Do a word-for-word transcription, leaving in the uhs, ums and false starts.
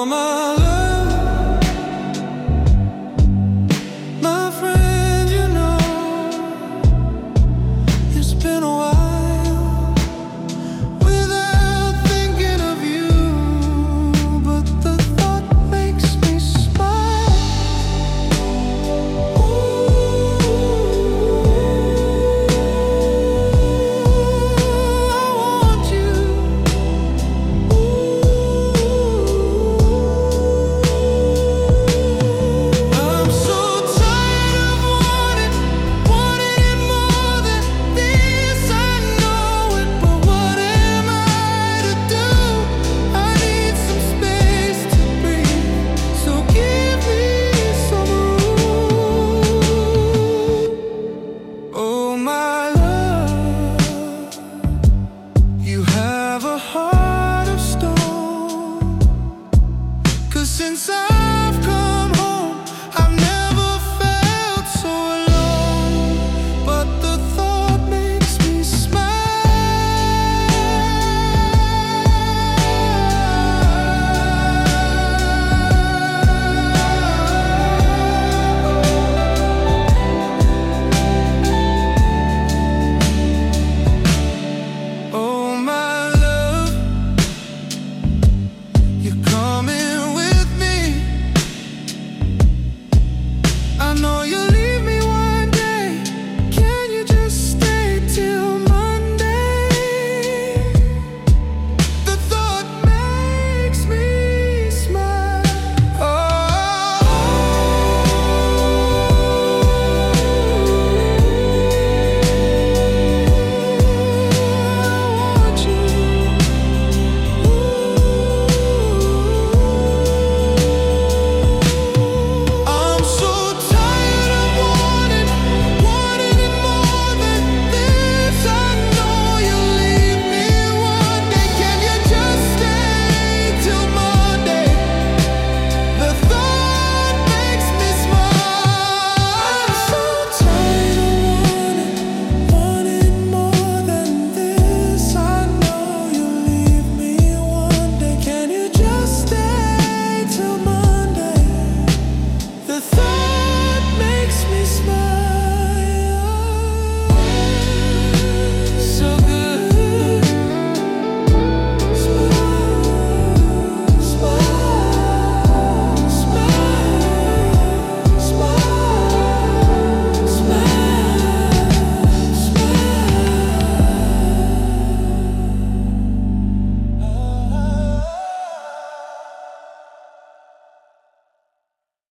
Oh my love, my friend, you know it's been a while without thinking of you, but the thought makes me smile. Ooh, I want you. I'm so tired of wanting, wanting it more than this. I know it, but what am I to do? I need some space to breathe, so give me some room. Oh my love, you have a heart of stone, 'cause since I